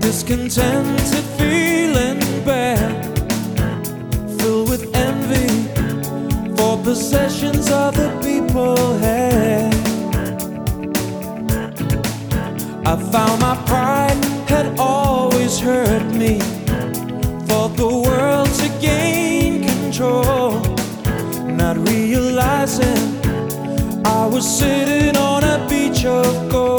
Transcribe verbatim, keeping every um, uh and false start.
discontented, feeling bad, filled with envy for possessions other people had. I found my pride had always hurt me, for the world to gain control, not realizing I was sitting on a beach of gold.